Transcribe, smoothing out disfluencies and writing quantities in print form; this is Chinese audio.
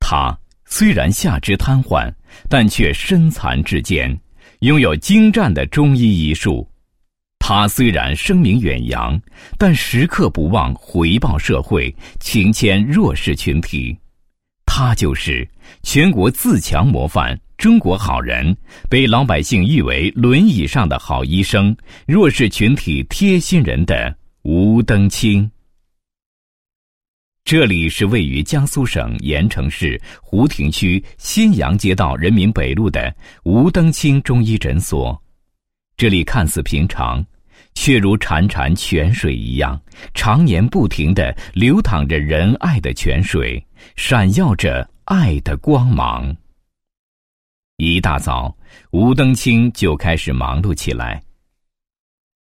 他虽然下肢瘫痪，但却身残志坚，拥有精湛的中医医术。他虽然声名远扬，但时刻不忘回报社会，情牵弱势群体。他就是全国自强模范、中国好人，被老百姓誉为轮椅上的好医生、弱势群体贴心人的吴登清。这里是位于江苏省盐城市湖亭区新阳街道人民北路的吴登清中医诊所。这里看似平常，却如潺潺泉水一样，常年不停地流淌着仁爱的泉水，闪耀着爱的光芒。一大早，吴登清就开始忙碌起来。